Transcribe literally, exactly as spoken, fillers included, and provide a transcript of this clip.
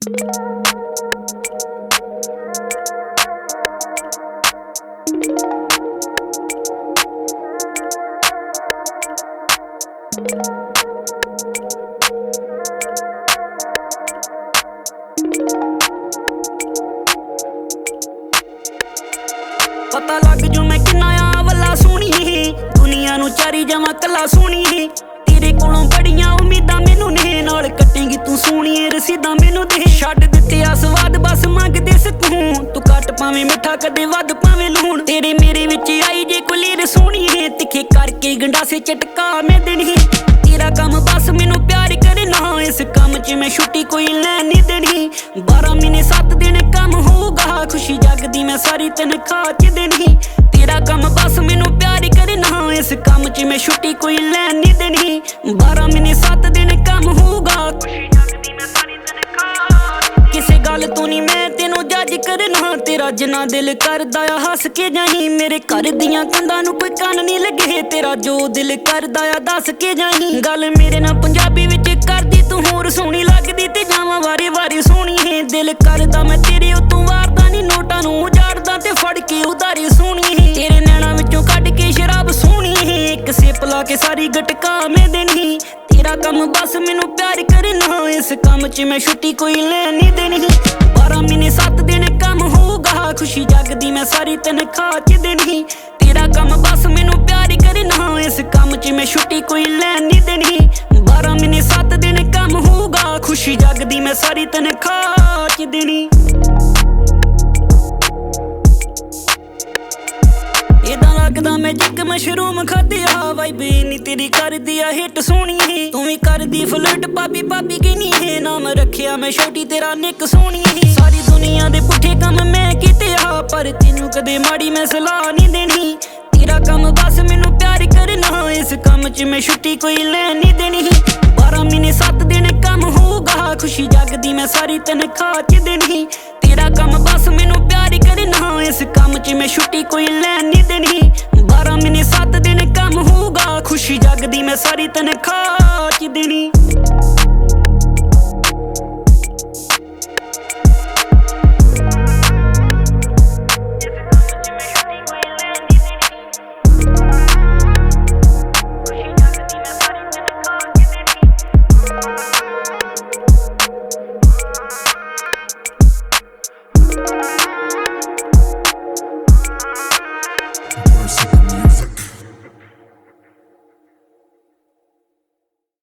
पता लग जू मैं किन्ना आ वल्ला सोहनी, दुनिया नू चारी जावां कल्ला सोहनी। तेरे कोलों बड़ियां उम्मीदां मैनू ने, नाल कट्टेंगी तू सोहणीए रसीदां मैनू दे। छड्ड दित्ते आ स्वाद बस मंगदे सकून, तू घट पावें मिठा कदे वध पावें लूण। तेरे मेरे विच आई जे कोई लीर सोहणीए, तिखे करके गंडासे झटका मैं देनी। तेरा कम बस मैनू प्यार करना, इस कम च मैं छुट्टी कोई लैन नहीं देनी। बारह महीने सत्त दिन कम होगा, खुशी जगदी मैं सारी तनख्वाह च देनी। तेरा कम बस मैनू प्यार करना, इस कम च मैं छुट्टी कोई लैन नहीं देनी। बारह महीने सत्त दिन कम होगा, खुशी जगदी मैं सारी तनख्वाह। किसे गल तू नहीं मैं तेनू जज करना, तेरा जिन्ना दिल करदा आ हस के जाही। मेरे घर दियां कंधां नू कोई कन्न नहीं लगे, तेरा जो दिल करदा आ दस के जाही। गल मेरे नाल पंजाबी विच करदी तू होर सोहनी लगदी, ते जावां वारे वारे सोहणी है। दिल करदा मैं तेरे उत्तों वारदा नहीं, नोटां नू उजाड़दा ते फड़ के उधारी सोहणी है। तेरे नैणां विचों कढ के शराब सोहणी है, एक सिप ला के सारी गटका मैं देनी। तेरा कम बस मैनू प्यार करना, इस कम च मैं छुट्टी कोई लैन नहीं देनी। बारह महीने सत्त दिन कम होगा, खुशी जगदी मैं सारी तनख्वाह च देनी। तेरा कम बस मैनू प्यार करना, इस कम च मैं छुट्टी कोई लैन नहीं देनी। बारह महीने सत्त दिन कम होगा, खुशी जगदी मैं सारी तनख्वाह च देनी। इदां लगदा मैं जिक मशरूम खादिया, वाइब नी तेरी करदी आ हिट सोहणी। तू भी करदी फ्लर्ट पापी पापी कहनी है, नाम रखिया मैं छोटी तेरा निक सोहणी। सारी दुनिया दे पुठे कम मैं कीते आ, पर तेनू कदे माड़ी मैं सलाह नहीं देनी। तेरा कम बस मैनू प्यार करना, इस कम च मैं छुट्टी कोई लैन नहीं देनी। बारह महीने सत्त दिन कम होगा, खुशी जगदी मैं सारी तनख्वाह च देनी। तेरा कम बस मैनू प्यार करना, इस कम च मैं छुट्टी कोई लैन नहीं देनी। बारह महीने सत्त दिन कम होगा, खुशी जगदी मैं सारी तनख्वाह च देनी।